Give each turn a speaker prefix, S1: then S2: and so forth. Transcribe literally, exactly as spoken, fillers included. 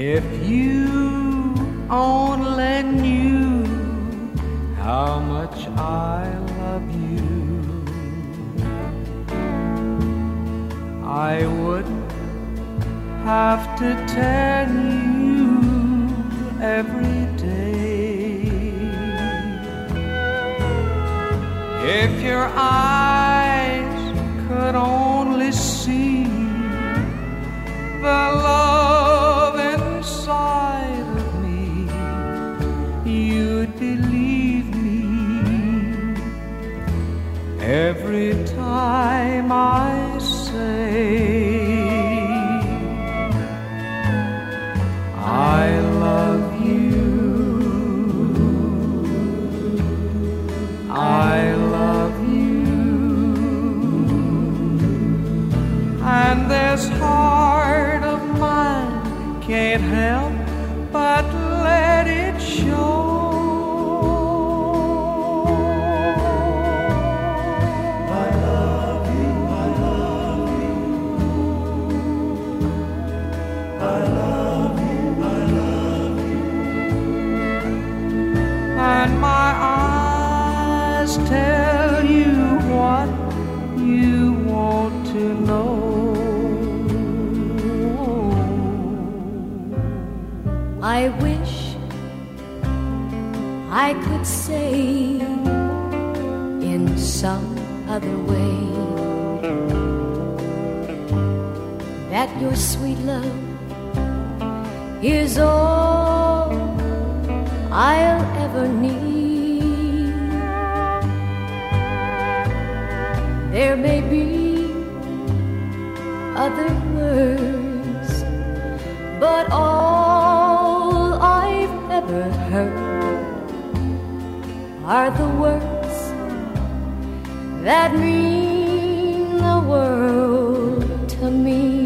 S1: If you only knew how much I love you, I wouldn't have to tell you every day. If your eyes could only see the love inside of me, you'd believe me every time I say I love you. I love you. And this heart of mine can't help but let it show. I love you, I love you. I love you, I love you. And my eyes tell you what you want to know.
S2: I wish I could say in some other way that your sweet love is all I'll ever need. There may be other words, but all I've ever heard are the words that mean the world to me.